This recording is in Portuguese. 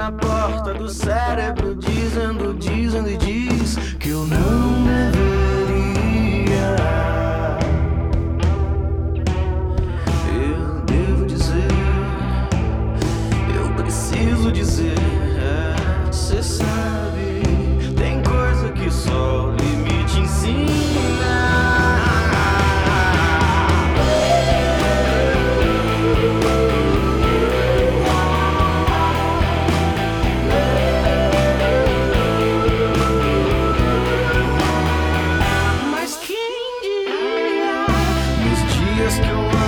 na porta do cérebro, dizendo e diz que eu não deveria. Eu devo dizer, eu preciso dizer. Cê sabe, tem coisa que só o limite ensina. Mas quem diria, nos dias que eu